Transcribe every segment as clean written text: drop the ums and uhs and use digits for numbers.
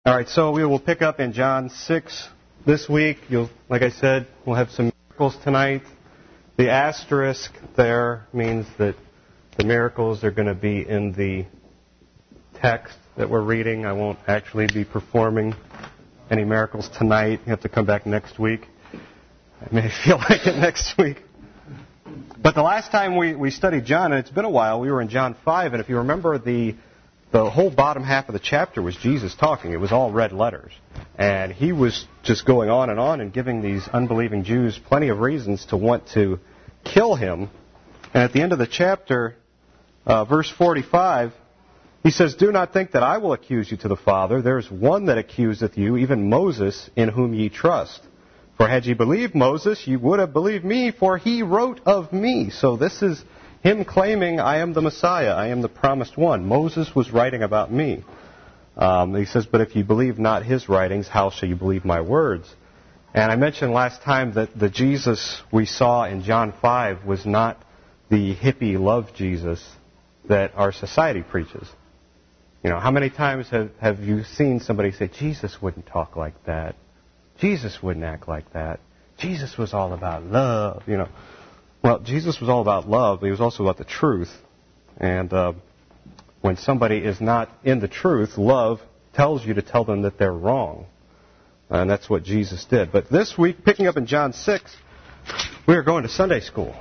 All right, so we will pick up in John 6 this week. Like I said, we'll have some miracles tonight. The asterisk there means that the miracles are going to be in the text that we're reading. I won't actually be performing any miracles tonight. You have to come back next week. I may feel like it next week. But the last time we studied John, and it's been a while, we were in John 5, and if you remember, the whole bottom half of the chapter was Jesus talking. It was all red letters. And he was just going on and giving these unbelieving Jews plenty of reasons to want to kill him. And at the end of the chapter, verse 45, he says, "Do not think that I will accuse you to the Father. There is one that accuseth you, even Moses, in whom ye trust. For had ye believed Moses, ye would have believed me, for he wrote of me." So this is him claiming, I am the Messiah, I am the promised one. Moses was writing about me. He says, "But if you believe not his writings, how shall you believe my words?" And I mentioned last time that the Jesus we saw in John 5 was not the hippie love Jesus that our society preaches. You know, how many times have you seen somebody say, Jesus wouldn't talk like that. Jesus wouldn't act like that. Jesus was all about love, you know. Well, Jesus was all about love, but he was also about the truth. And when somebody is not in the truth, love tells you to tell them that they're wrong. And that's what Jesus did. But this week, picking up in John 6, we are going to Sunday school.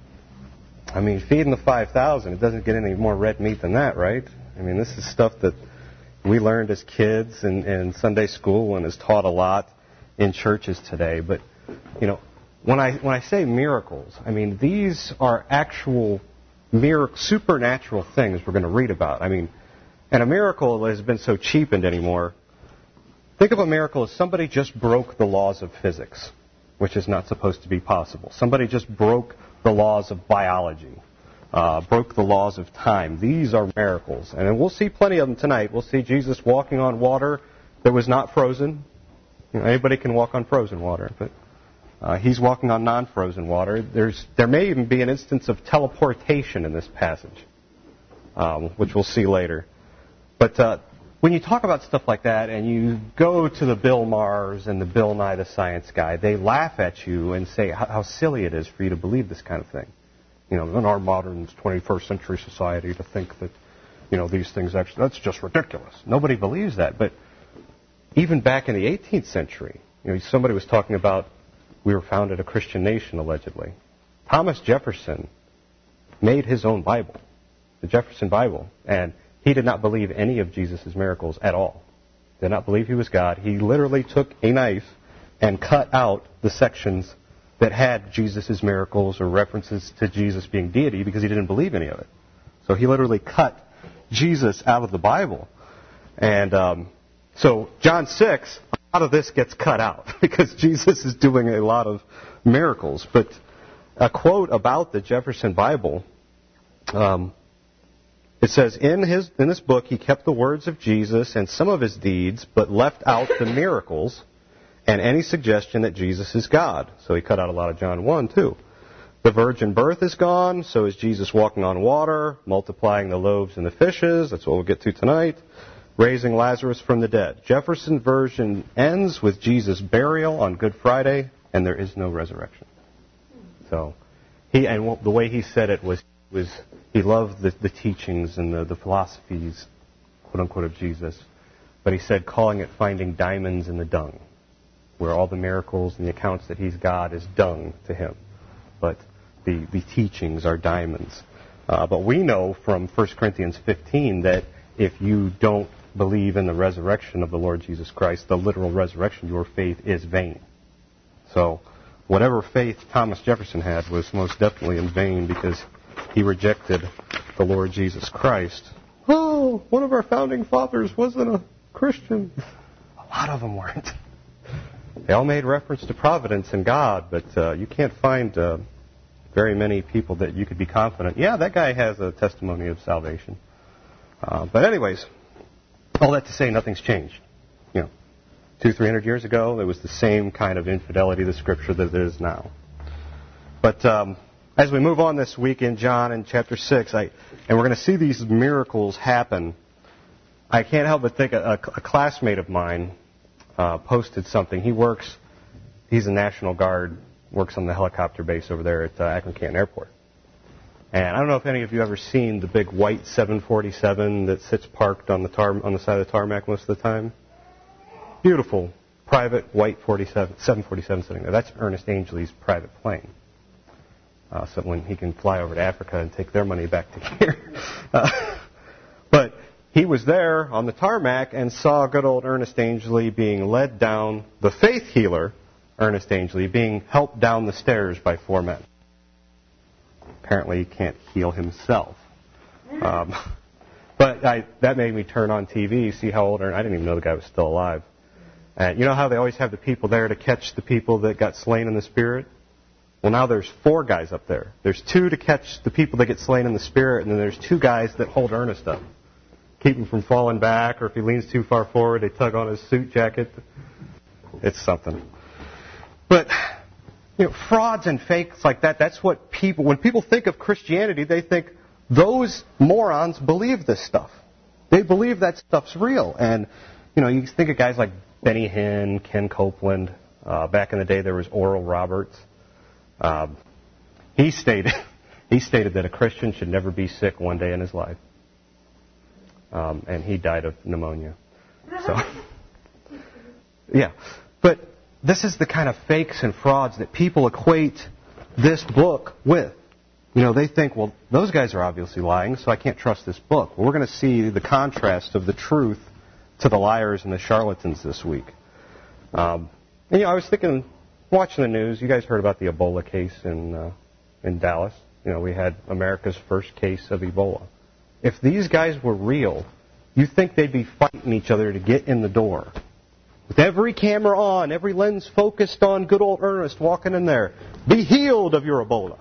I mean, feeding the 5,000, it doesn't get any more red meat than that, right? I mean, this is stuff that we learned as kids in Sunday school and is taught a lot in churches today. But, you know, when I say miracles, I mean, these are actual supernatural things we're going to read about. I mean, and a miracle has been so cheapened anymore. Think of a miracle as somebody just broke the laws of physics, which is not supposed to be possible. Somebody just broke the laws of biology, broke the laws of time. These are miracles. And we'll see plenty of them tonight. We'll see Jesus walking on water that was not frozen. You know, anybody can walk on frozen water, but he's walking on non-frozen water. There may even be an instance of teleportation in this passage, which we'll see later. But when you talk about stuff like that and you go to the Bill Maher's and the Bill Nye the Science Guy, they laugh at you and say how silly it is for you to believe this kind of thing. You know, in our modern 21st century society to think that, you know, these things actually, that's just ridiculous. Nobody believes that. But even back in the 18th century, you know, somebody was talking about we were founded a Christian nation, allegedly. Thomas Jefferson made his own Bible, the Jefferson Bible, and he did not believe any of Jesus' miracles at all. Did not believe he was God. He literally took a knife and cut out the sections that had Jesus' miracles or references to Jesus being deity because he didn't believe any of it. So he literally cut Jesus out of the Bible. And so John 6, a lot of this gets cut out because Jesus is doing a lot of miracles. But a quote about the Jefferson Bible, it says, in this book he kept the words of Jesus and some of his deeds, but left out the miracles and any suggestion that Jesus is God. So he cut out a lot of John 1 too. The virgin birth is gone, so is Jesus walking on water, multiplying the loaves and the fishes, that's what we'll get to tonight, raising Lazarus from the dead. Jefferson version ends with Jesus' burial on Good Friday, and there is no resurrection. So the way he said it was he loved the teachings and the philosophies, quote unquote, of Jesus, but he said calling it finding diamonds in the dung, where all the miracles and the accounts that he's God is dung to him, but the teachings are diamonds. But we know from 1 Corinthians 15 that if you don't believe in the resurrection of the Lord Jesus Christ, the literal resurrection, your faith is vain. So whatever faith Thomas Jefferson had was most definitely in vain because he rejected the Lord Jesus Christ. Oh, one of our founding fathers wasn't a Christian. A lot of them weren't. They all made reference to providence and God, but you can't find very many people that you could be confident, yeah, that guy has a testimony of salvation. But anyways, all that to say, nothing's changed. You know, 200-300 years ago, there was the same kind of infidelity to Scripture that it is now. But as we move on this week in John in chapter 6, and we're going to see these miracles happen, I can't help but think a classmate of mine posted something. He's a National Guard, works on the helicopter base over there at Akron Canton Airport. And I don't know if any of you ever seen the big white 747 that sits parked on the side of the tarmac most of the time. Beautiful, private white 747 sitting there. That's Ernest Angley's private plane. So when he can fly over to Africa and take their money back to here. But he was there on the tarmac and saw good old Ernest Angley being led down, the faith healer, Ernest Angley, being helped down the stairs by 4 men. Apparently he can't heal himself. But that made me turn on TV, see how old Ernest... I didn't even know the guy was still alive. And you know how they always have the people there to catch the people that got slain in the Spirit? Well, now there's 4 guys up there. There's 2 to catch the people that get slain in the Spirit, and then there's 2 guys that hold Ernest up. Keep him from falling back, or if he leans too far forward, they tug on his suit jacket. It's something. But, frauds and fakes like that, that's what when people think of Christianity, they think those morons believe this stuff. They believe that stuff's real. And, you think of guys like Benny Hinn, Ken Copeland. Back in the day, there was Oral Roberts. He stated that a Christian should never be sick one day in his life. And he died of pneumonia. So, yeah. But this is the kind of fakes and frauds that people equate this book with. They think, well, those guys are obviously lying, so I can't trust this book. Well, we're going to see the contrast of the truth to the liars and the charlatans this week. I was thinking, watching the news, you guys heard about the Ebola case in Dallas. We had America's first case of Ebola. If these guys were real, you think they'd be fighting each other to get in the door. With every camera on, every lens focused on good old Ernest walking in there. Be healed of your Ebola.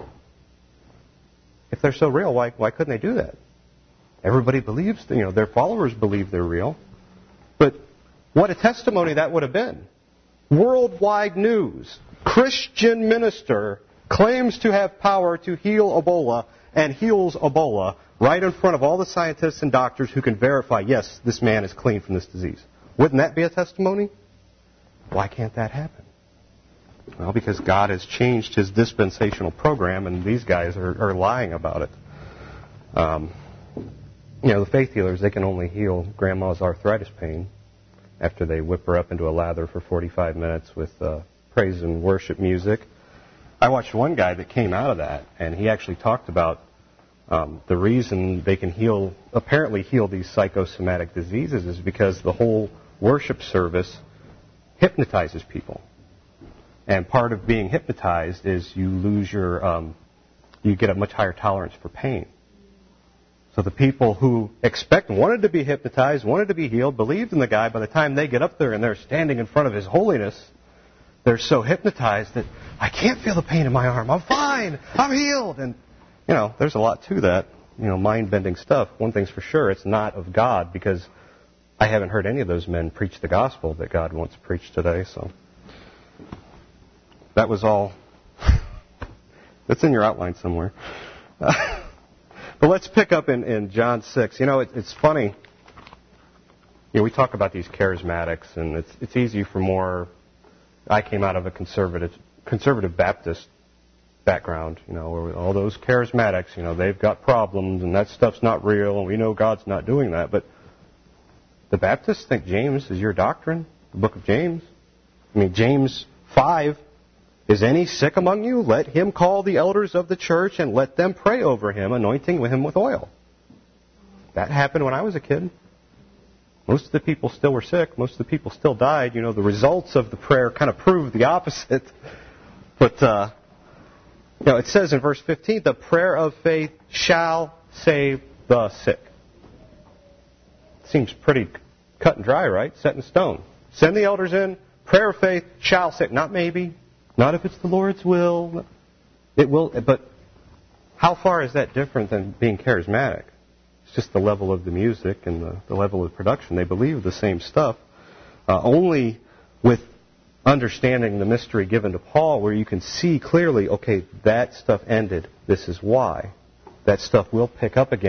If they're so real, why couldn't they do that? Everybody believes, their followers believe they're real. But what a testimony that would have been. Worldwide news. Christian minister claims to have power to heal Ebola and heals Ebola right in front of all the scientists and doctors who can verify, yes, this man is clean from this disease. Wouldn't that be a testimony? Why can't that happen? Well, because God has changed His dispensational program, and these guys are lying about it. The faith healers, they can only heal Grandma's arthritis pain after they whip her up into a lather for 45 minutes with praise and worship music. I watched one guy that came out of that, and he actually talked about the reason they can apparently heal these psychosomatic diseases is because the whole worship service hypnotizes people. And part of being hypnotized is you lose you get a much higher tolerance for pain. So the people who wanted to be hypnotized, wanted to be healed, believed in the guy, by the time they get up there and they're standing in front of His holiness, they're so hypnotized that, I can't feel the pain in my arm. I'm fine. I'm healed. And, there's a lot to that, mind-bending stuff. One thing's for sure, it's not of God, because I haven't heard any of those men preach the gospel that God wants preached today. So that was all. It's in your outline somewhere. But let's pick up in John 6. It's funny. We talk about these charismatics, and it's easy for more. I came out of a conservative Baptist background, where all those charismatics, they've got problems, and that stuff's not real, and we know God's not doing that. But the Baptists think James is your doctrine, the book of James. James 5, is any sick among you? Let him call the elders of the church and let them pray over him, anointing him with oil. That happened when I was a kid. Most of the people still were sick. Most of the people still died. The results of the prayer kind of proved the opposite. But, it says in verse 15, the prayer of faith shall save the sick. Seems pretty cut and dry, right? Set in stone. Send the elders in. Prayer of faith shall save. Not maybe. Not if it's the Lord's will. It will. But how far is that different than being charismatic? It's just the level of the music and the level of production. They believe the same stuff. Only with understanding the mystery given to Paul where you can see clearly, okay, that stuff ended. This is why. That stuff will pick up again.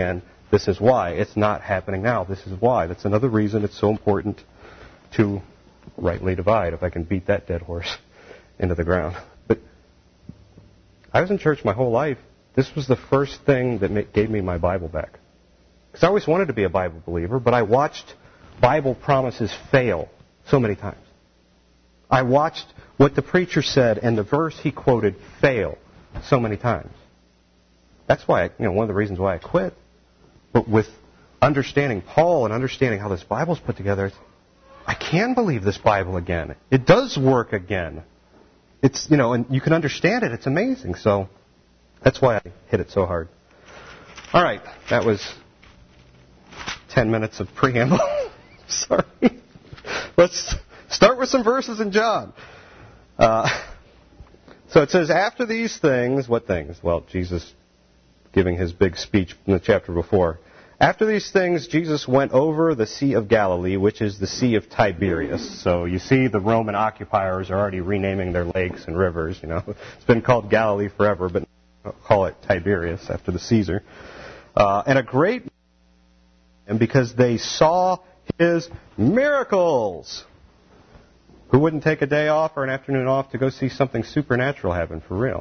This is why. It's not happening now. This is why. That's another reason it's so important to rightly divide, if I can beat that dead horse into the ground. But I was in church my whole life. This was the first thing that gave me my Bible back. Because I always wanted to be a Bible believer, but I watched Bible promises fail so many times. I watched what the preacher said and the verse he quoted fail so many times. That's why, one of the reasons why I quit. But with understanding Paul and understanding how this Bible's put together, I can believe this Bible again. It does work again. It's, and you can understand it. It's amazing. So that's why I hit it so hard. All right, that was 10 minutes of preamble. Sorry. Let's start with some verses in John. So it says, after these things, what things? Well, Jesus giving his big speech in the chapter before. After these things, Jesus went over the Sea of Galilee, which is the Sea of Tiberias. So you see the Roman occupiers are already renaming their lakes and rivers. It's been called Galilee forever, but call it Tiberias after the Caesar. And a great, and because they saw his miracles. Who wouldn't take a day off or an afternoon off to go see something supernatural happen for real?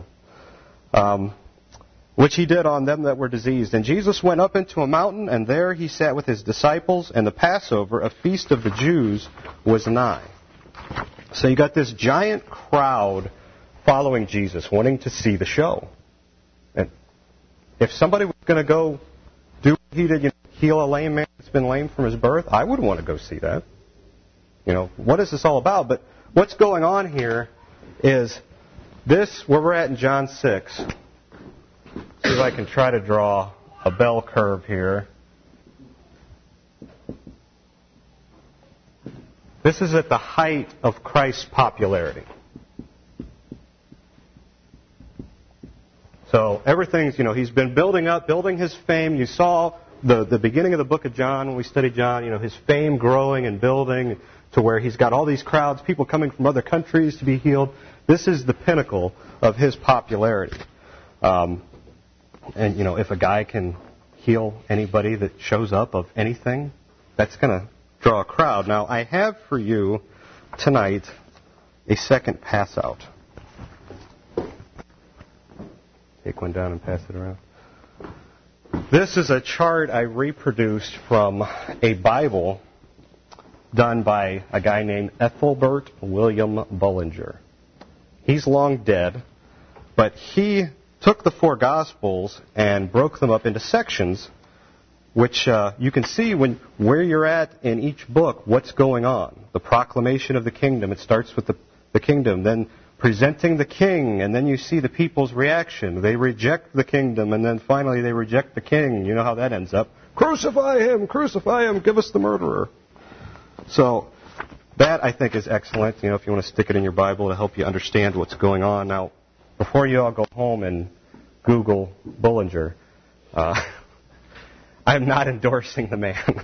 Which he did on them that were diseased. And Jesus went up into a mountain, and there he sat with his disciples, and the Passover, a feast of the Jews, was nigh. So you got this giant crowd following Jesus, wanting to see the show. And if somebody was going to go do what he did, heal a lame man that's been lame from his birth, I would want to go see that. What is this all about? But what's going on here is this, where we're at in John 6. See if I can try to draw a bell curve here. This is at the height of Christ's popularity. So everything's, he's been building his fame. You saw the beginning of the book of John when we studied John, his fame growing and building to where he's got all these crowds, people coming from other countries to be healed. This is the pinnacle of his popularity. And, if a guy can heal anybody that shows up of anything, that's going to draw a crowd. Now, I have for you tonight a second pass out. Take one down and pass it around. This is a chart I reproduced from a Bible done by a guy named Ethelbert William Bullinger. He's long dead, but he took the four Gospels and broke them up into sections, which you can see where you're at in each book, what's going on. The proclamation of the kingdom, it starts with the kingdom, then presenting the king, and then you see the people's reaction. They reject the kingdom, and then finally they reject the king. You know how that ends up. Crucify him, give us the murderer. So that, I think, is excellent, if you want to stick it in your Bible to help you understand what's going on. Now, before you all go home and Google Bullinger, I'm not endorsing the man.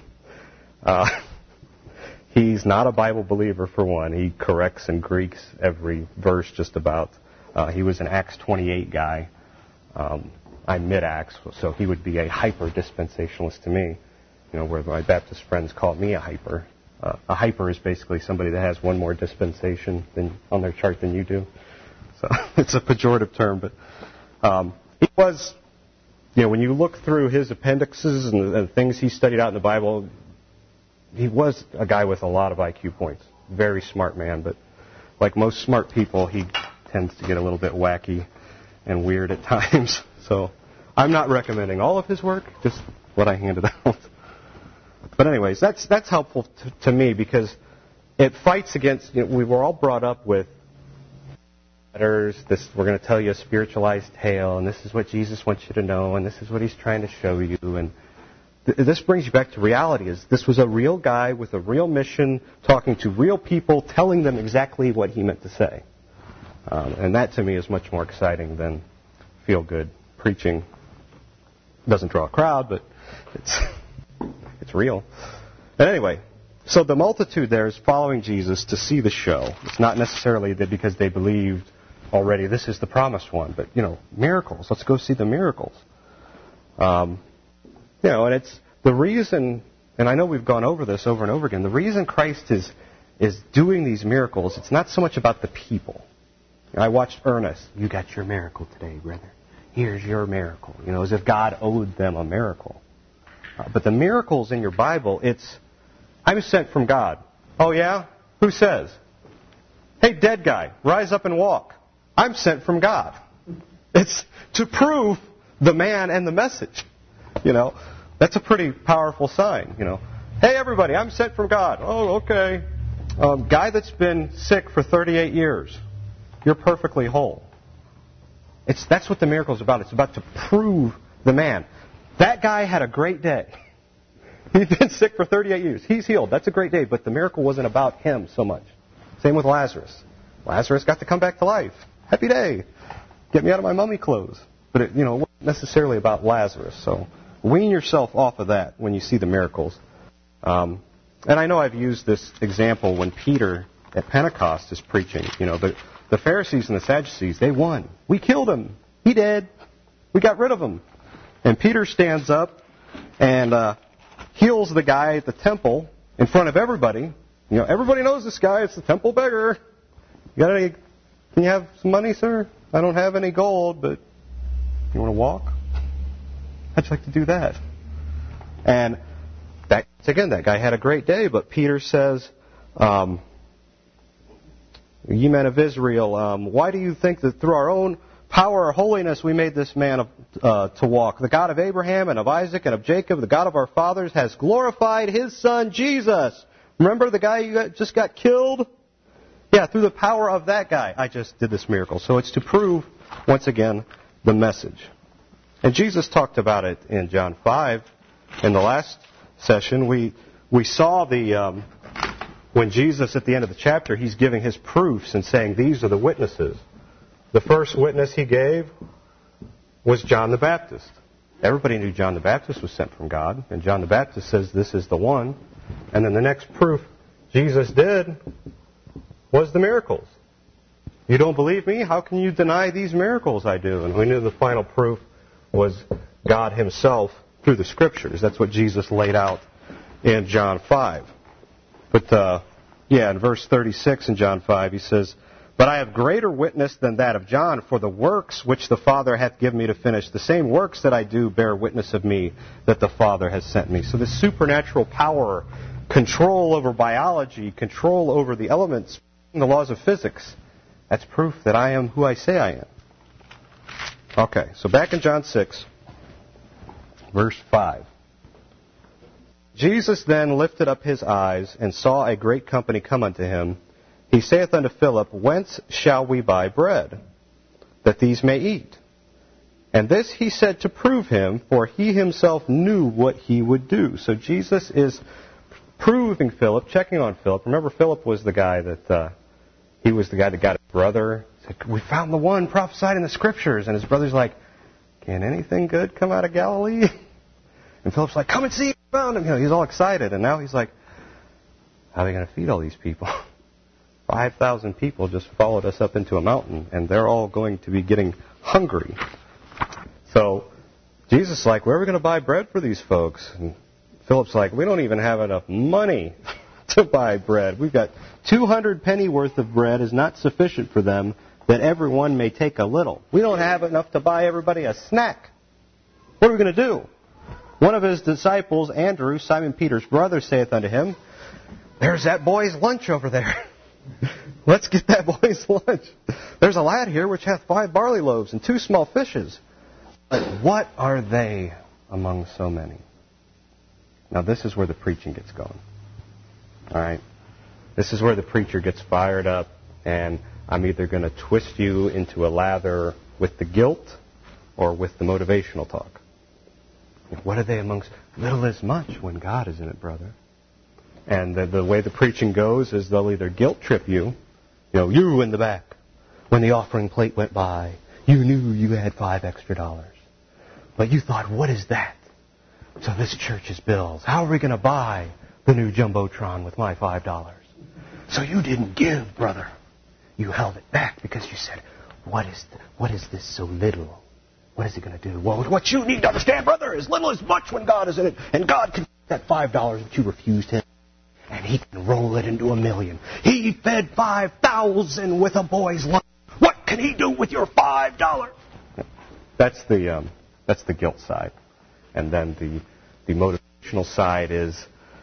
He's not a Bible believer, for one. He corrects and Greeks every verse just about. He was an Acts 28 guy. I'm mid-Acts, so he would be a hyper-dispensationalist to me, where my Baptist friends call me a hyper. A hyper is basically somebody that has one more dispensation on their chart than you do. So it's a pejorative term, but he was, when you look through his appendixes and the things he studied out in the Bible, he was a guy with a lot of IQ points. Very smart man, but like most smart people, he tends to get a little bit wacky and weird at times. So I'm not recommending all of his work, just what I handed out. But anyways, that's helpful to me because it fights against, we were all brought up with letters, we're going to tell you a spiritualized tale, and this is what Jesus wants you to know, and this is what he's trying to show you, and this brings you back to reality. This was a real guy with a real mission, talking to real people, telling them exactly what he meant to say. And that to me is much more exciting than feel-good preaching. Doesn't draw a crowd, but it's real. And anyway, so the multitude there is following Jesus to see the show. It's not necessarily that because they believed already this is the promised one, but, miracles. Let's go see the miracles. And it's the reason, and I know we've gone over this over and over again, the reason Christ is doing these miracles, it's not so much about the people. I watched Ernest. You got your miracle today, brother. Here's your miracle. As if God owed them a miracle. But the miracles in your Bible, it's, I'm sent from God. Oh, yeah? Who says? Hey, dead guy, rise up and walk. I'm sent from God. It's to prove the man and the message. That's a pretty powerful sign. Hey, everybody, I'm sent from God. Oh, okay. Guy that's been sick for 38 years. You're perfectly whole. That's what the miracle is about. It's about to prove the man. That guy had a great day. He's been sick for 38 years. He's healed. That's a great day. But the miracle wasn't about him so much. Same with Lazarus. Lazarus got to come back to life. Happy day. Get me out of my mummy clothes. But it wasn't necessarily about Lazarus. So wean yourself off of that when you see the miracles. And I know I've used this example when Peter at Pentecost is preaching. The Pharisees and the Sadducees, they won. We killed him. He dead. We got rid of him. And Peter stands up and heals the guy at the temple in front of everybody. Everybody knows this guy. It's the temple beggar. Can you have some money, sir? I don't have any gold, but you want to walk? How'd you like to do that? And that guy had a great day, but Peter says, ye men of Israel, why do you think that through our own power or holiness we made this man to walk? The God of Abraham and of Isaac and of Jacob, the God of our fathers, has glorified his son Jesus. Remember the guy you just got killed? Yeah, through the power of that guy, I just did this miracle. So it's to prove, once again, the message. And Jesus talked about it in John 5. In the last session, we saw when Jesus, at the end of the chapter, he's giving his proofs and saying, these are the witnesses. The first witness he gave was John the Baptist. Everybody knew John the Baptist was sent from God. And John the Baptist says, this is the one. And then the next proof Jesus did was the miracles. You don't believe me? How can you deny these miracles I do? And we knew the final proof was God himself through the Scriptures. That's what Jesus laid out in John 5. But, in verse 36 in John 5, he says, but I have greater witness than that of John, for the works which the Father hath given me to finish, the same works that I do bear witness of me, that the Father has sent me. So this supernatural power, control over biology, control over the elements, the laws of physics, that's proof that I am who I say I am. Okay, so back in John 6, verse 5. Jesus then lifted up his eyes and saw a great company come unto him. He saith unto Philip, whence shall we buy bread, that these may eat? And this he said to prove him, for he himself knew what he would do. So Jesus is proving Philip, checking on Philip. Remember, Philip was the guy that he was the guy that got his brother. He said, we found the one prophesied in the Scriptures. And his brother's like, can anything good come out of Galilee? And Philip's like, come and see, we found him. He's all excited. And now he's like, how are they going to feed all these people? 5,000 people just followed us up into a mountain, and they're all going to be getting hungry. So Jesus is like, where are we going to buy bread for these folks? And Philip's like, we don't even have enough money to buy bread. We've got 200 penny worth of bread is not sufficient for them, that everyone may take a little. We don't have enough to buy everybody a snack. What are we going to do? One of his disciples, Andrew, Simon Peter's brother, saith unto him, there's that boy's lunch over there. Let's get that boy's lunch. There's a lad here which hath 5 barley loaves and 2 small fishes. But what are they among so many? Now this is where the preaching gets going. All right? This is where the preacher gets fired up, and I'm either going to twist you into a lather with the guilt or with the motivational talk. What are they amongst? Little is much when God is in it, brother. And the way the preaching goes is they'll either guilt trip you, you in the back, when the offering plate went by, you knew you had $5 extra. But you thought, what is that? So this church's bills. How are we going to buy the new Jumbotron with my $5? So you didn't give, brother. You held it back because you said, what is this so little? What is he going to do? Well, what you need to understand, brother, is little is much when God is in it. And God can take that $5 that you refused him, and he can roll it into $1 million. He fed 5,000 with a boy's lunch. What can he do with your $5? That's the guilt side. And then the motivational side is,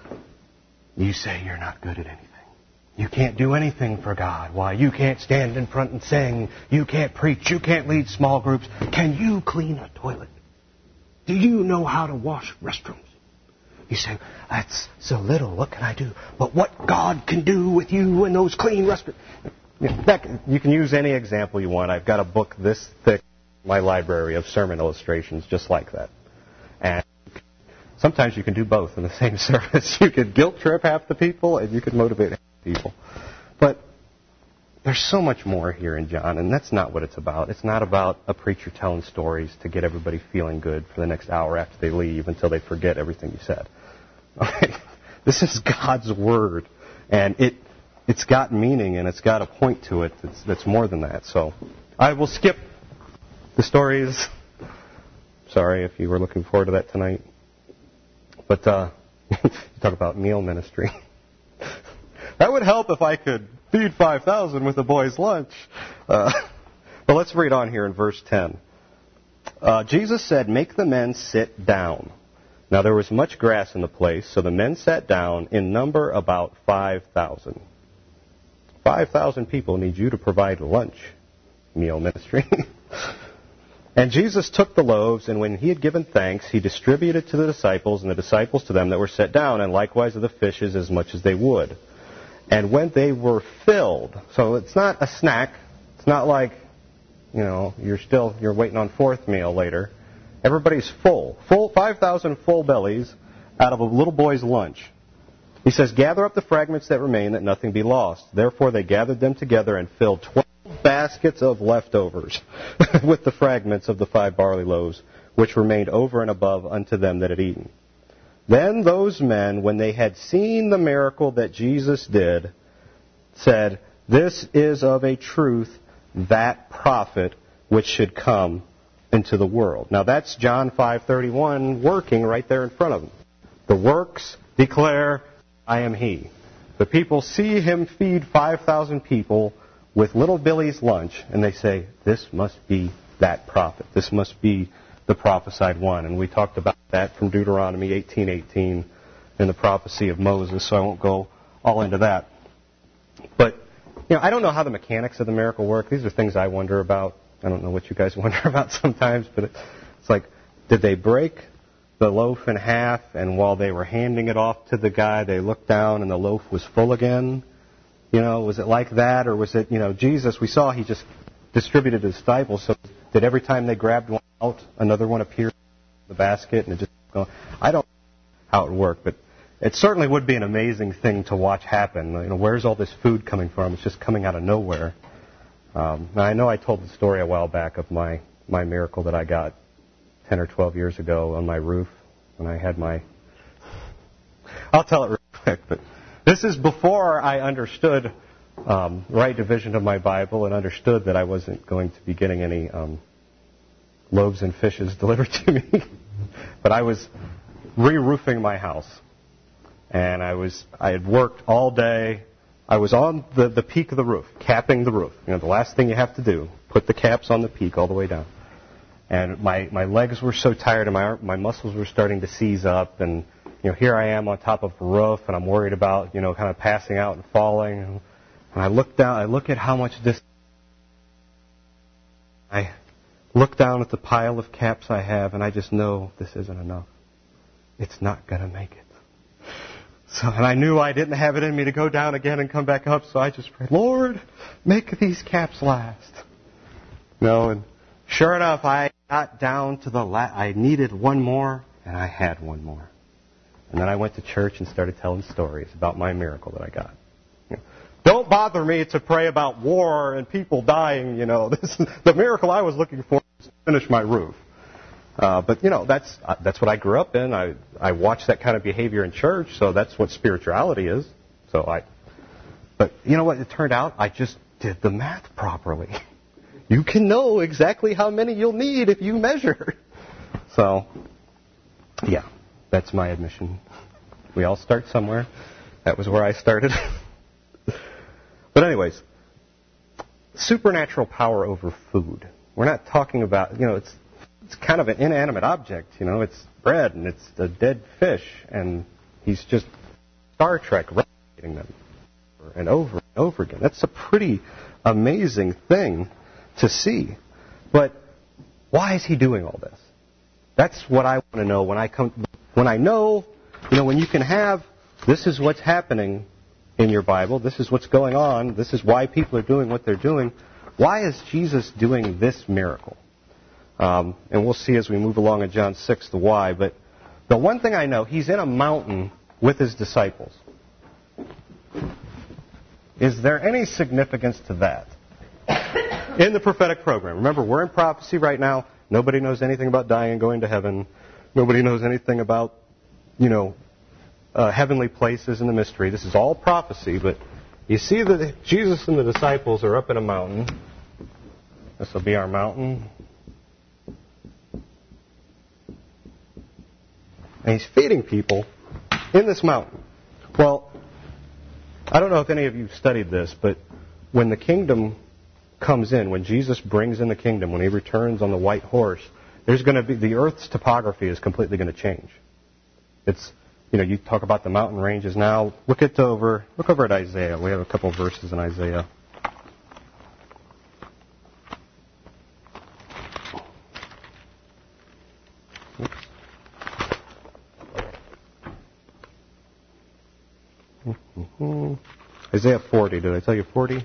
you say you're not good at anything. You can't do anything for God. Why? You can't stand in front and sing. You can't preach. You can't lead small groups. Can you clean a toilet? Do you know how to wash restrooms? You say, that's so little. What can I do? But what God can do with you in those clean restrooms. You can use any example you want. I've got a book this thick in my library of sermon illustrations just like that. And sometimes you can do both in the same service. You could guilt trip half the people, and you could motivate half the people. But there's so much more here in John, and that's not what it's about. It's not about a preacher telling stories to get everybody feeling good for the next hour after they leave until they forget everything you said. Okay? This is God's Word, and it's got meaning, and it's got a point to it that's more than that. So I will skip the stories. Sorry if you were looking forward to that tonight. But you talk about meal ministry. That would help if I could feed 5,000 with a boy's lunch. But let's read on here in verse 10. Jesus said, "Make the men sit down." Now there was much grass in the place, so the men sat down, in number about 5,000. 5,000 people need you to provide lunch, meal ministry. And Jesus took the loaves, and when he had given thanks, he distributed to the disciples, and the disciples to them that were set down, and likewise of the fishes as much as they would. And when they were filled, so it's not a snack, it's not like, you're waiting on fourth meal later. Everybody's full 5,000 full bellies out of a little boy's lunch. He says, "Gather up the fragments that remain, that nothing be lost." Therefore they gathered them together and filled 12 baskets of leftovers with the fragments of the 5 barley loaves, which remained over and above unto them that had eaten. Then those men, when they had seen the miracle that Jesus did, said, "This is of a truth that prophet which should come into the world." Now that's John 5:31 working right there in front of them. The works declare, "I am he." The people see him feed 5,000 people with little Billy's lunch, and they say, "This must be that prophet. This must be the prophesied one." And we talked about that from Deuteronomy 18:18 and the prophecy of Moses, so I won't go all into that. But, I don't know how the mechanics of the miracle work. These are things I wonder about. I don't know what you guys wonder about sometimes, but it's like, did they break the loaf in half, and while they were handing it off to the guy, they looked down and the loaf was full again? Was it like that, or was it, Jesus, we saw he just distributed his disciples, so did every time they grabbed one out, another one appeared in the basket, and it just going? I don't know how it worked, but it certainly would be an amazing thing to watch happen. Where's all this food coming from? It's just coming out of nowhere. Now, I know I told the story a while back of my miracle that I got 10 or 12 years ago on my roof when I had my... I'll tell it real quick, but this is before I understood right division of my Bible and understood that I wasn't going to be getting any loaves and fishes delivered to me. But I was re-roofing my house. And I had worked all day. I was on the peak of the roof, capping the roof. The last thing you have to do, put the caps on the peak all the way down. And my legs were so tired, and my muscles were starting to seize up. And here I am on top of the roof, and I'm worried about kind of passing out and falling. And I look down. I look at how much this. I look down at the pile of caps I have, and I just know this isn't enough. It's not going to make it. And I knew I didn't have it in me to go down again and come back up, so I just prayed, "Lord, make these caps last." And sure enough, I got down to the last. I needed one more, and I had one more. And then I went to church and started telling stories about my miracle that I got. Don't bother me to pray about war and people dying. This is the miracle I was looking for was to finish my roof. But that's what I grew up in. I watched that kind of behavior in church, so that's what spirituality is. But you know what? It turned out I just did the math properly. you can know exactly how many you'll need if you measure. So, yeah, that's my admission. We all start somewhere. That was where I started. But anyways, supernatural power over food. We're not talking about, it's kind of an inanimate object. It's bread and it's a dead fish, and he's just Star Trek replicating them over and over again. That's a pretty amazing thing to see. But why is he doing all this? That's what I want to know when I know, when you can have, this is what's happening in your Bible, this is what's going on, this is why people are doing what they're doing. Why is Jesus doing this miracle? And we'll see as we move along in John 6 the why. But the one thing I know, he's in a mountain with his disciples. Is there any significance to that in the prophetic program? Remember, we're in prophecy right now. Nobody knows anything about dying and going to heaven. Nobody knows anything about, heavenly places in the mystery. This is all prophecy, but you see that Jesus and the disciples are up in a mountain. This will be our mountain. And he's feeding people in this mountain. Well, I don't know if any of you studied this, but when the kingdom comes in, when Jesus brings in the kingdom, when he returns on the white horse, there's going to be, the earth's topography is completely going to change. It's, you talk about the mountain ranges now. Look over at Isaiah. We have a couple of verses in Isaiah. Isaiah 40. Did I tell you 40?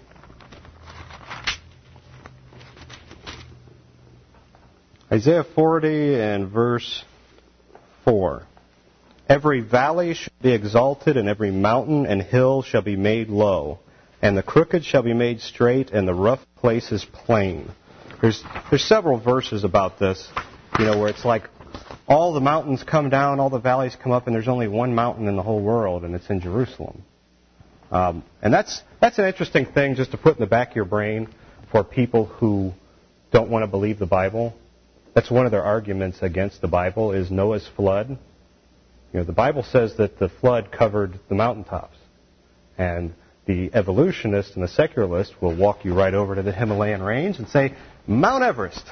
Isaiah 40 and verse 4. Every valley shall be exalted, and every mountain and hill shall be made low, and the crooked shall be made straight, and the rough places plain. There's several verses about this, where it's like all the mountains come down, all the valleys come up, and there's only one mountain in the whole world, and it's in Jerusalem. And that's an interesting thing just to put in the back of your brain for people who don't want to believe the Bible. That's one of their arguments against the Bible is Noah's flood. The Bible says that the flood covered the mountaintops. And the evolutionist and the secularist will walk you right over to the Himalayan range and say, Mount Everest,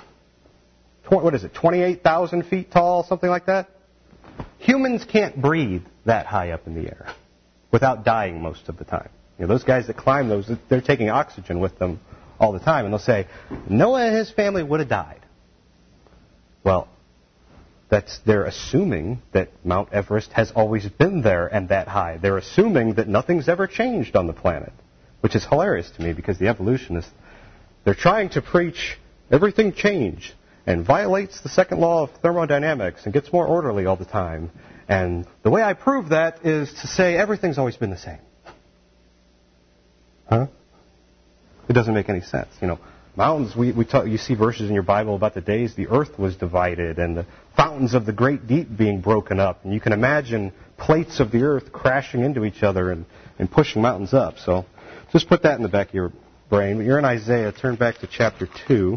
28,000 feet tall, something like that? Humans can't breathe that high up in the air without dying most of the time. Those guys that climb those, they're taking oxygen with them all the time. And they'll say, Noah and his family would have died. Well, they're assuming that Mount Everest has always been there and that high. They're assuming that nothing's ever changed on the planet, which is hilarious to me because the evolutionists, they're trying to preach everything changed and violates the second law of thermodynamics and gets more orderly all the time. And the way I prove that is to say everything's always been the same. Huh? It doesn't make any sense. Mountains, you see verses in your Bible about the days the earth was divided and the fountains of the great deep being broken up. And you can imagine plates of the earth crashing into each other and pushing mountains up. So just put that in the back of your brain. You're in Isaiah. Turn back to chapter 2.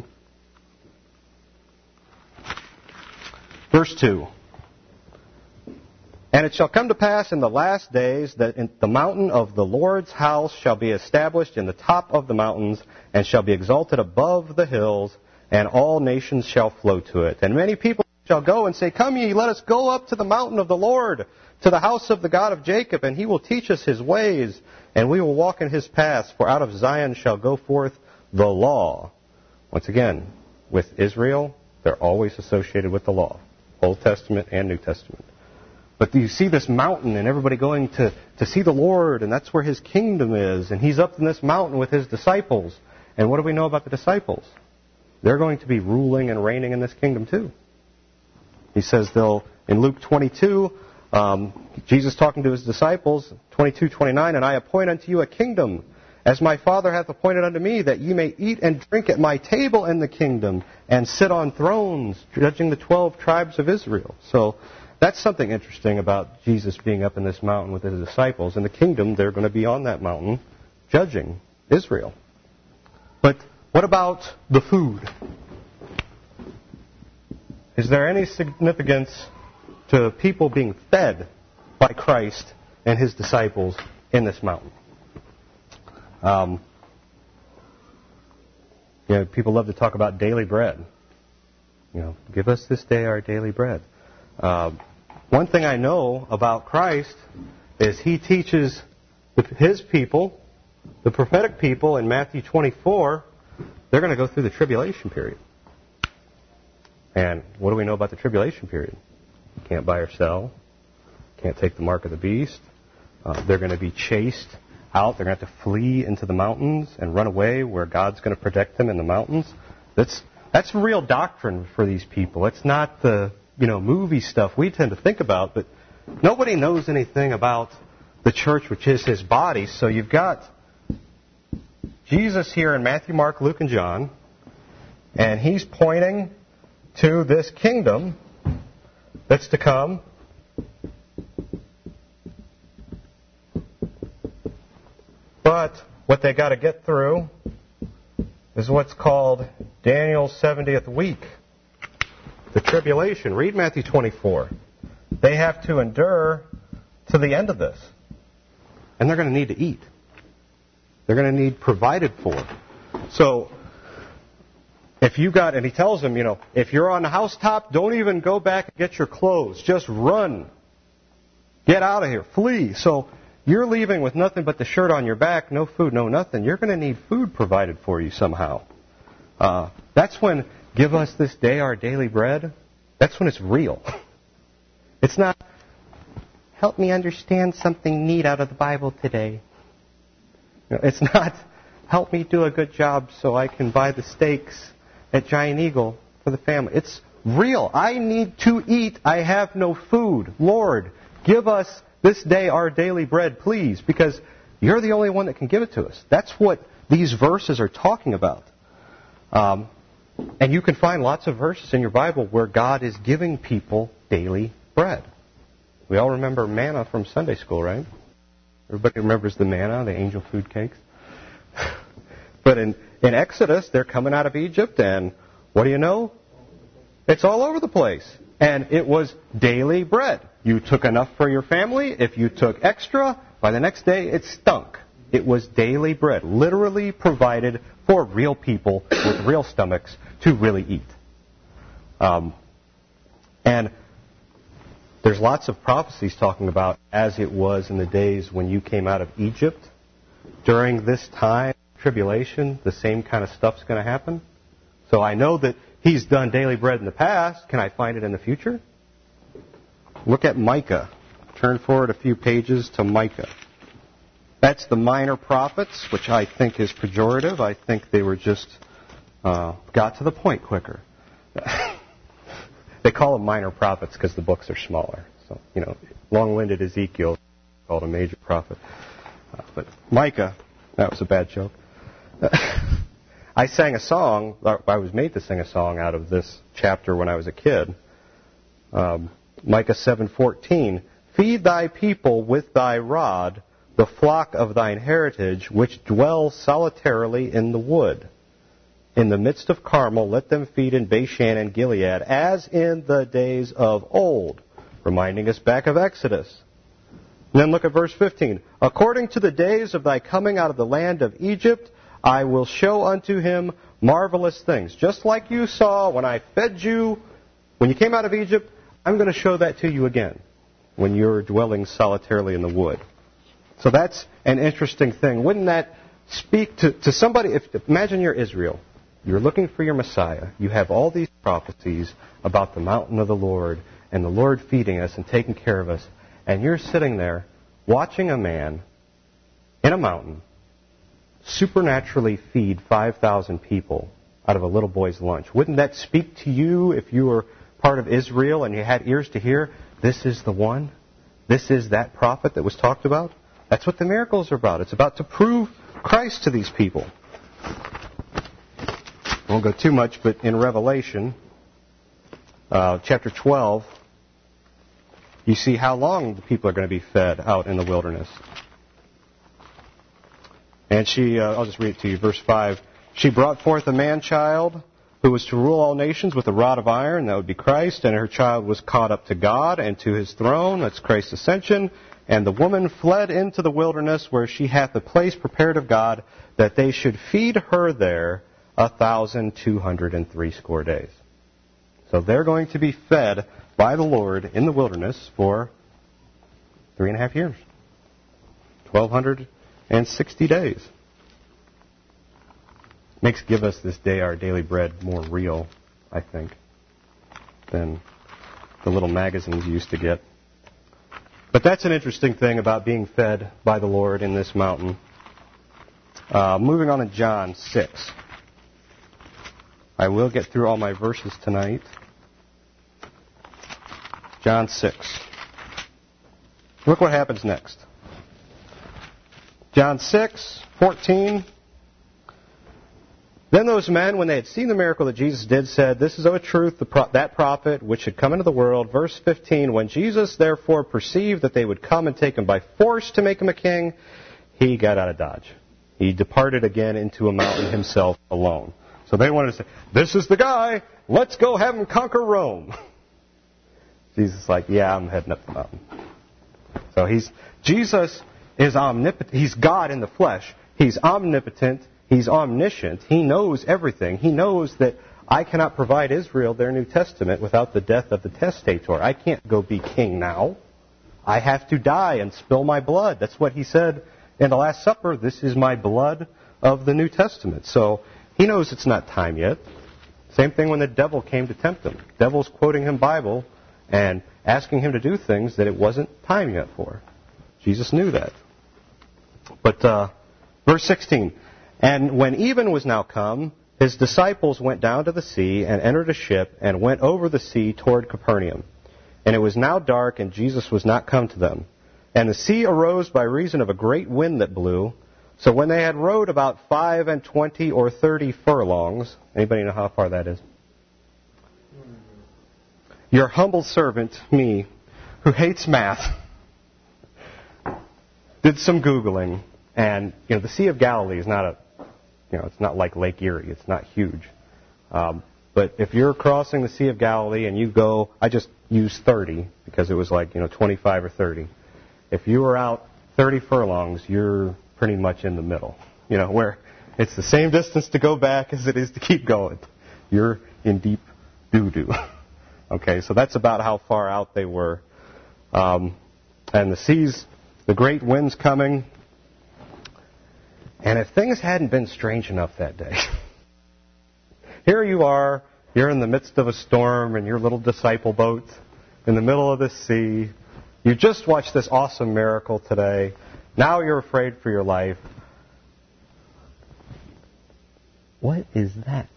Verse 2. And it shall come to pass in the last days that in the mountain of the Lord's house shall be established in the top of the mountains, and shall be exalted above the hills, and all nations shall flow to it. And many people shall go and say, Come ye, let us go up to the mountain of the Lord, to the house of the God of Jacob, and he will teach us his ways, and we will walk in his paths. For out of Zion shall go forth the law. Once again, with Israel, they're always associated with the law, Old Testament and New Testament. But you see this mountain and everybody going to see the Lord, and that's where his kingdom is. And he's up in this mountain with his disciples. And what do we know about the disciples? They're going to be ruling and reigning in this kingdom too. He says in Luke 22, Jesus talking to his disciples, 22:29, And I appoint unto you a kingdom, as my Father hath appointed unto me, that ye may eat and drink at my table in the kingdom, and sit on thrones, judging the 12 tribes of Israel. So that's something interesting about Jesus being up in this mountain with his disciples. In the kingdom, they're going to be on that mountain judging Israel. But What about the food? Is there any significance to people being fed by Christ and His disciples in this mountain? People love to talk about daily bread. Give us this day our daily bread. One thing I know about Christ is He teaches His people, the prophetic people in Matthew 24, they're going to go through the tribulation period. And what do we know about the tribulation period? You can't buy or sell. Can't take the mark of the beast. They're going to be chased out. They're going to have to flee into the mountains and run away where God's going to protect them in the mountains. That's real doctrine for these people. It's not the movie stuff we tend to think about, but nobody knows anything about the church, which is His body. So you've got Jesus here in Matthew, Mark, Luke, and John, and He's pointing to this kingdom that's to come. But what they got to get through is what's called Daniel's 70th week, the tribulation. Read Matthew 24. They have to endure to the end of this. And they're going to need to eat. They're going to need provided for. So, if you got, and He tells them, if you're on the housetop, don't even go back and get your clothes. Just run. Get out of here. Flee. So, you're leaving with nothing but the shirt on your back, no food, no nothing. You're going to need food provided for you somehow. That's when, give us this day our daily bread. That's when it's real. It's not, help me understand something neat out of the Bible today. It's not, help me do a good job so I can buy the steaks at Giant Eagle for the family. It's real. I need to eat. I have no food. Lord, give us this day our daily bread, please, because You're the only one that can give it to us. That's what these verses are talking about. And you can find lots of verses in your Bible where God is giving people daily bread. We all remember manna from Sunday school, right? Everybody remembers the manna, the angel food cakes. But in Exodus, they're coming out of Egypt, and what do you know? It's all over the place. And it was daily bread. You took enough for your family. If you took extra, by the next day it stunk. It was daily bread, literally provided for real people with real stomachs to really eat. And there's lots of prophecies talking about as it was in the days when you came out of Egypt. During this time, tribulation, the same kind of stuff's going to happen. So I know that He's done daily bread in the past. Can I find it in the future? Look at Micah. Turn forward a few pages to Micah. That's the minor prophets, which I think is pejorative. I think they were just got to the point quicker. They call them minor prophets because the books are smaller. So, long-winded Ezekiel called a major prophet. But Micah, that was a bad joke. I sang a song, I was made to sing a song out of this chapter when I was a kid. Micah 7:14, feed thy people with thy rod, the flock of thine heritage, which dwell solitarily in the wood. In the midst of Carmel, let them feed in Bashan and Gilead, as in the days of old, reminding us back of Exodus. And then look at verse 15. According to the days of thy coming out of the land of Egypt, I will show unto him marvelous things. Just like you saw when I fed you, when you came out of Egypt, I'm going to show that to you again when you're dwelling solitarily in the wood. So that's an interesting thing. Wouldn't that speak to somebody? Imagine you're Israel. You're looking for your Messiah. You have all these prophecies about the mountain of the Lord and the Lord feeding us and taking care of us. And you're sitting there watching a man in a mountain supernaturally feed 5,000 people out of a little boy's lunch. Wouldn't that speak to you if you were part of Israel and you had ears to hear, this is the one? This is that prophet that was talked about? That's what the miracles are about. It's about to prove Christ to these people. I won't go too much, but in Revelation, chapter 12, you see how long the people are going to be fed out in the wilderness. And I'll just read it to you, verse 5. She brought forth a man-child who was to rule all nations with a rod of iron. That would be Christ. And her child was caught up to God and to his throne. That's Christ's ascension. And the woman fled into the wilderness where she hath a place prepared of God, that they should feed her there 1,260 days. So they're going to be fed by the Lord in the wilderness for 3.5 years. 1,260 days. Makes Give Us This Day Our Daily Bread more real, I think, than the little magazines you used to get. But that's an interesting thing about being fed by the Lord in this mountain. Moving on to John 6. I will get through all my verses tonight. John 6. Look what happens next. John 6:14. Then those men, when they had seen the miracle that Jesus did, said, This is of a truth that prophet which should come into the world. Verse 15, When Jesus therefore perceived that they would come and take him by force to make him a king, he got out of Dodge. He departed again into a mountain himself alone. So they wanted to say, This is the guy. Let's go have him conquer Rome. Jesus is like, yeah, I'm heading up the mountain. So Jesus is omnipotent. He's God in the flesh. He's omnipotent. He's omniscient. He knows everything. He knows that I cannot provide Israel their New Testament without the death of the testator. I can't go be king now. I have to die and spill my blood. That's what he said in the Last Supper. This is my blood of the New Testament. So he knows it's not time yet. Same thing when the devil came to tempt him. The devil's quoting him Bible and asking him to do things that it wasn't time yet for. Jesus knew that. But verse 16, And when even was now come, his disciples went down to the sea and entered a ship and went over the sea toward Capernaum. And it was now dark, and Jesus was not come to them. And the sea arose by reason of a great wind that blew. So when they had rowed about 25 or 30 furlongs, anybody know how far that is? Your humble servant, me, who hates math, did some Googling. And, the Sea of Galilee is not it's not like Lake Erie. It's not huge. But if you're crossing the Sea of Galilee and you go, I just used 30 because it was 25 or 30. If you were out 30 furlongs, you're pretty much in the middle. Where it's the same distance to go back as it is to keep going. You're in deep doo-doo. Okay, so that's about how far out they were. And the great wind's coming. And if things hadn't been strange enough that day, here you are, you're in the midst of a storm in your little disciple boat in the middle of the sea. You just watched this awesome miracle today. Now you're afraid for your life. What is that?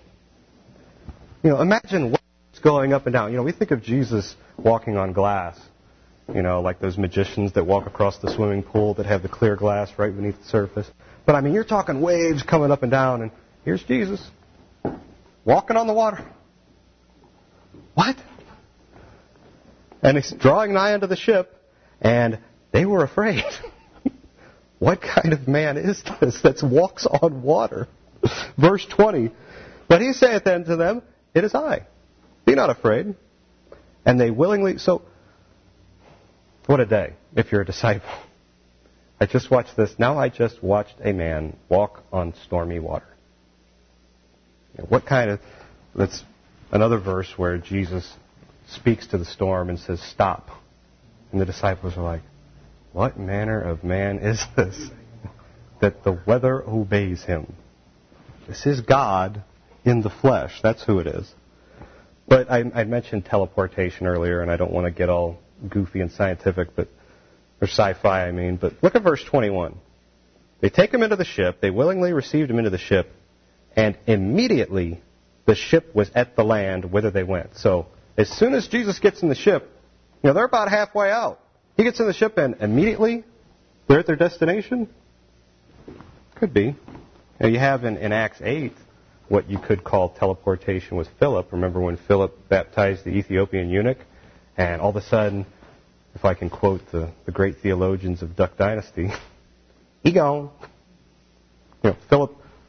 Imagine what's going up and down. We think of Jesus walking on glass. Like those magicians that walk across the swimming pool that have the clear glass right beneath the surface. But you're talking waves coming up and down, and here's Jesus walking on the water. What? And he's drawing nigh unto the ship, and they were afraid. What kind of man is this that walks on water? Verse 20, But he saith unto them, It is I. Be not afraid. And they willingly... So, what a day if you're a disciple. I just watched this. Now I just watched a man walk on stormy water. What kind of... That's another verse where Jesus speaks to the storm and says, Stop. And the disciples are like, What manner of man is this that the weather obeys him? This is God in the flesh. That's who it is. But I mentioned teleportation earlier, and I don't want to get all goofy and scientific, or sci-fi, but look at verse 21. They take him into the ship. They willingly received him into the ship, and immediately the ship was at the land whither they went. So as soon as Jesus gets in the ship, they're about halfway out. He gets in the ship, and immediately they're at their destination? Could be. You have in Acts 8 what you could call teleportation with Philip. Remember when Philip baptized the Ethiopian eunuch? And all of a sudden, if I can quote the great theologians of Duck Dynasty, he gone. Philip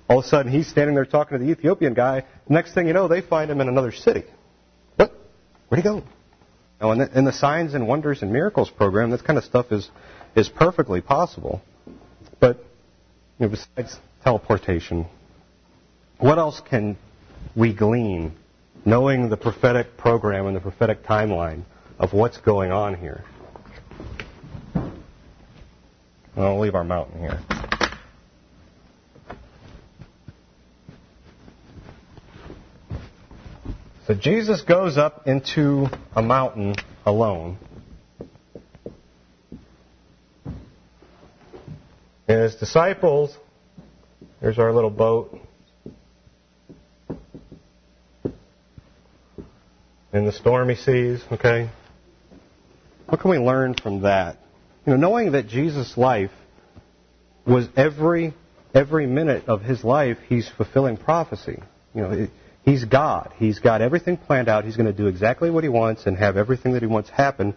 All of a sudden, he's standing there talking to the Ethiopian guy. Next thing you know, they find him in another city. What? Where'd he go? Now, in the Signs and Wonders and Miracles program, this kind of stuff is perfectly possible. But besides teleportation, what else can we glean, knowing the prophetic program and the prophetic timeline of what's going on here? I'll leave our mountain here. So Jesus goes up into a mountain alone. And his disciples, here's our little boat, in the stormy seas, okay? What can we learn from that? Knowing that Jesus' life was every minute of his life, he's fulfilling prophecy. He's God. He's got everything planned out. He's going to do exactly what he wants and have everything that he wants happen.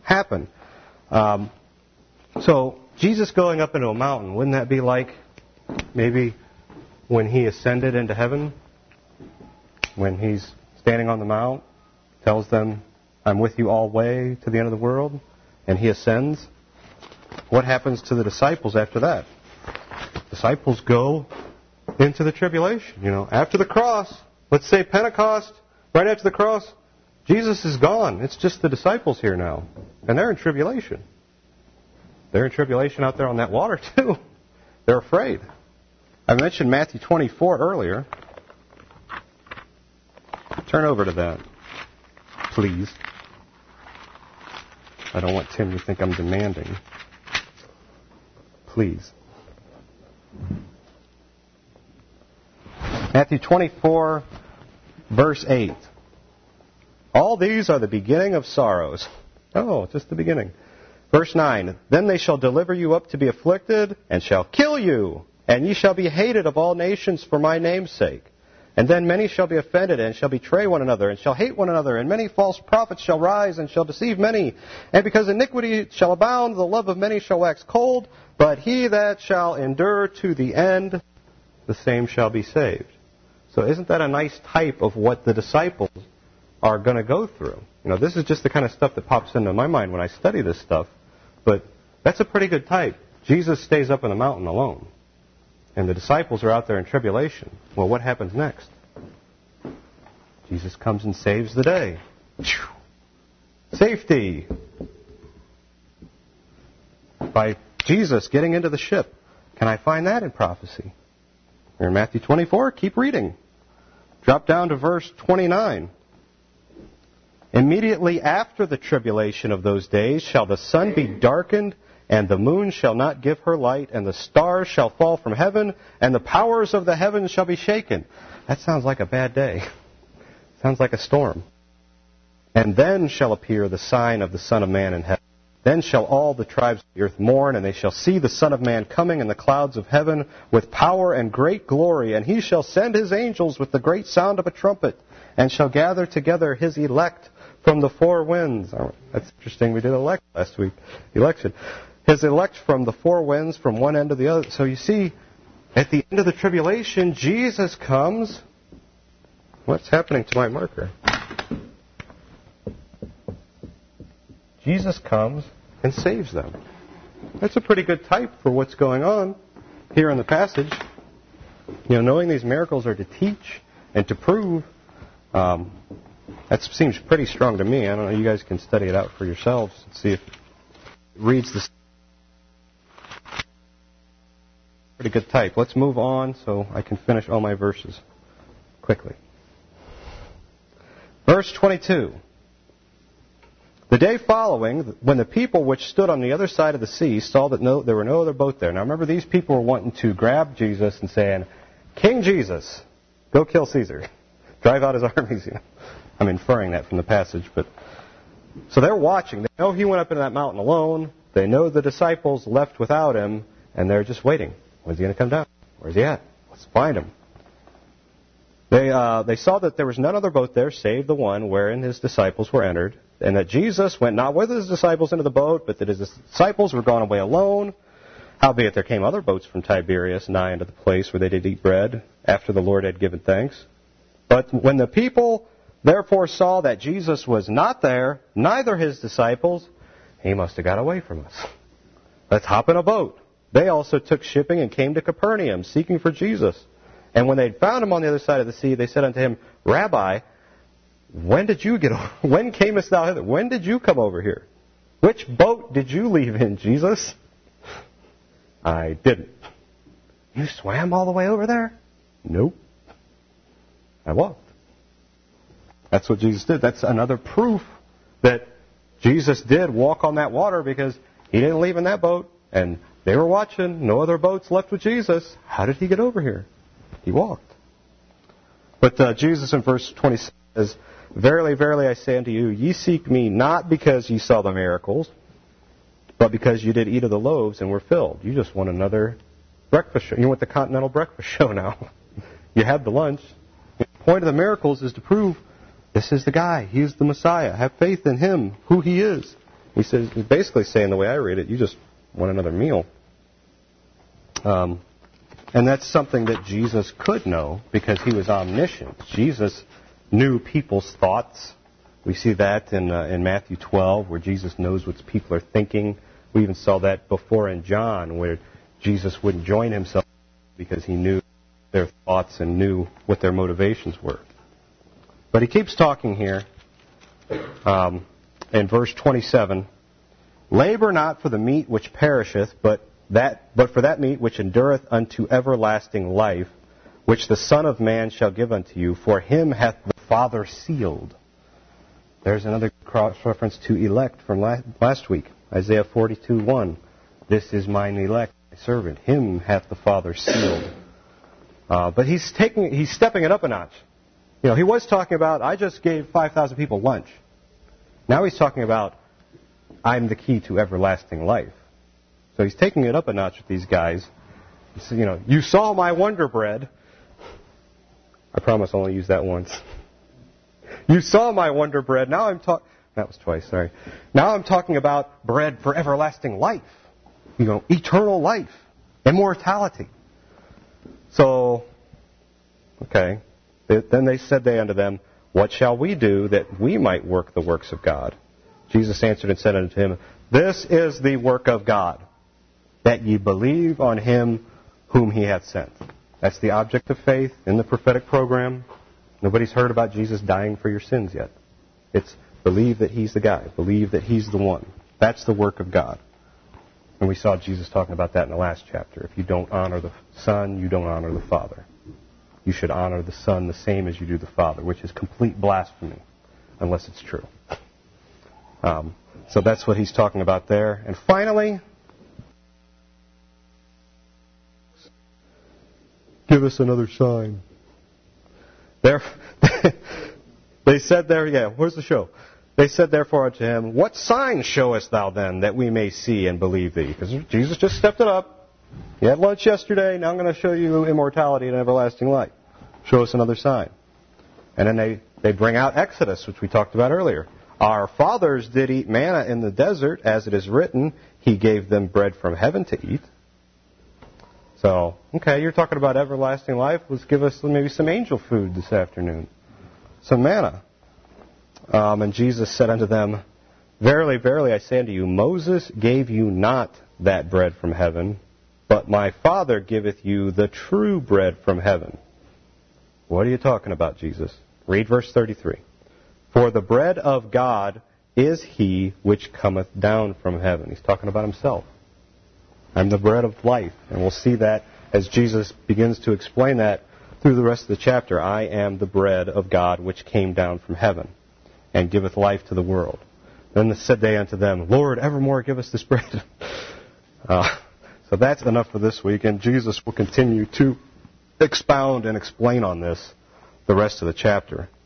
So Jesus going up into a mountain, wouldn't that be like maybe when he ascended into heaven? When he's standing on the mount, tells them, I'm with you all the way to the end of the world, and he ascends. What happens to the disciples after that? Disciples go into the tribulation. After the cross, let's say Pentecost, right after the cross, Jesus is gone. It's just the disciples here now. And they're in tribulation. They're in tribulation out there on that water, too. They're afraid. I mentioned Matthew 24 earlier. Turn over to that, please. I don't want Tim to think I'm demanding. Please. Matthew 24, verse 8. All these are the beginning of sorrows. Oh, just the beginning. Verse 9. Then they shall deliver you up to be afflicted, and shall kill you, and ye shall be hated of all nations for my name's sake. And then many shall be offended, and shall betray one another, and shall hate one another, and many false prophets shall rise, and shall deceive many. And because iniquity shall abound, the love of many shall wax cold, but he that shall endure to the end, the same shall be saved. So isn't that a nice type of what the disciples are going to go through? This is just the kind of stuff that pops into my mind when I study this stuff. But that's a pretty good type. Jesus stays up in the mountain alone. And the disciples are out there in tribulation. Well, what happens next? Jesus comes and saves the day. Safety. By Jesus getting into the ship. Can I find that in prophecy? Here in Matthew 24, keep reading. Drop down to verse 29. Immediately after the tribulation of those days shall the sun be darkened, and the moon shall not give her light, and the stars shall fall from heaven, and the powers of the heavens shall be shaken. That sounds like a bad day. Sounds like a storm. And then shall appear the sign of the Son of Man in heaven. Then shall all the tribes of the earth mourn, and they shall see the Son of Man coming in the clouds of heaven with power and great glory. And he shall send his angels with the great sound of a trumpet, and shall gather together his elect from the four winds. Oh, that's interesting. We did elect last week. Election. His elect from the four winds, from one end to the other. So you see, at the end of the tribulation, Jesus comes. What's happening to my marker? Jesus comes and saves them. That's a pretty good type for what's going on here in the passage. Knowing these miracles are to teach and to prove, that seems pretty strong to me. I don't know. You guys can study it out for yourselves and see if it reads the pretty good type. Let's move on so I can finish all my verses quickly. Verse 22. The day following, when the people which stood on the other side of the sea saw that there were no other boat there. Now remember, these people were wanting to grab Jesus and saying, King Jesus, go kill Caesar. Drive out his armies. I'm inferring that from the passage. So they're watching. They know he went up into that mountain alone. They know the disciples left without him, and they're just waiting. When's he going to come down? Where's he at? Let's find him. They saw that there was none other boat there save the one wherein his disciples were entered, and that Jesus went not with his disciples into the boat, but that his disciples were gone away alone. Howbeit there came other boats from Tiberias nigh unto the place where they did eat bread, after the Lord had given thanks. But when the people therefore saw that Jesus was not there, neither his disciples, he must have got away from us. Let's hop in a boat. They also took shipping and came to Capernaum, seeking for Jesus. And when they had found him on the other side of the sea, they said unto him, Rabbi, when camest thou hither? When did you come over here? Which boat did you leave in, Jesus? I didn't. You swam all the way over there? Nope. I walked. That's what Jesus did. That's another proof that Jesus did walk on that water, because he didn't leave in that boat, and they were watching. No other boats left with Jesus. How did he get over here? He walked. But Jesus in verse 26 says, Verily, verily, I say unto you, ye seek me not because ye saw the miracles, but because you did eat of the loaves and were filled. You just want another breakfast show. You want the continental breakfast show now. You had the lunch. The point of the miracles is to prove this is the guy. He's the Messiah. Have faith in him, who he is. He says, he's basically saying, the way I read it, you just want another meal. And that's something that Jesus could know, because he was omniscient. Jesus knew people's thoughts. We see that in Matthew 12, where Jesus knows what people are thinking. We even saw that before in John, where Jesus wouldn't join himself because he knew their thoughts and knew what their motivations were. But he keeps talking here in verse 27. Labor not for the meat which perisheth, but for that meat which endureth unto everlasting life, which the Son of Man shall give unto you, for him hath the Father sealed. There's another cross-reference to elect from last week. Isaiah 42:1. This is mine elect, my servant. Him hath the Father sealed. But he's stepping it up a notch. You know, he was talking about, I just gave 5,000 people lunch. Now he's talking about, I'm the key to everlasting life. So he's taking it up a notch with these guys. He says, you know, you saw my Wonder Bread. I promise I'll only use that once. You saw my Wonder Bread. Now I'm talking... That was twice, sorry. Now I'm talking about bread for everlasting life. You know, eternal life. Immortality. So, okay. Then they said unto them, What shall we do that we might work the works of God? Jesus answered and said unto him, This is the work of God, that ye believe on him whom he hath sent. That's the object of faith in the prophetic program. Nobody's heard about Jesus dying for your sins yet. It's believe that he's the guy. Believe that he's the one. That's the work of God. And we saw Jesus talking about that in the last chapter. If you don't honor the Son, you don't honor the Father. You should honor the Son the same as you do the Father, which is complete blasphemy, unless it's true. So that's what he's talking about there. And finally, give us another sign. They said there, where's the show? They said therefore unto him, What sign showest thou then, that we may see and believe thee? Because Jesus just stepped it up. You had lunch yesterday, now I'm going to show you immortality and everlasting life. Show us another sign. And then they bring out Exodus, which we talked about earlier. Our fathers did eat manna in the desert, as it is written, He gave them bread from heaven to eat. So, okay, you're talking about everlasting life. Let's give us maybe some angel food this afternoon. Some manna. And Jesus said unto them, Verily, verily, I say unto you, Moses gave you not that bread from heaven, but my Father giveth you the true bread from heaven. What are you talking about, Jesus? Read verse 33. For the bread of God is he which cometh down from heaven. He's talking about himself. I'm the bread of life. And we'll see that as Jesus begins to explain that through the rest of the chapter. I am the bread of God which came down from heaven and giveth life to the world. Then said they unto them, Lord, evermore give us this bread. So that's enough for this week, and Jesus will continue to expound and explain on this the rest of the chapter.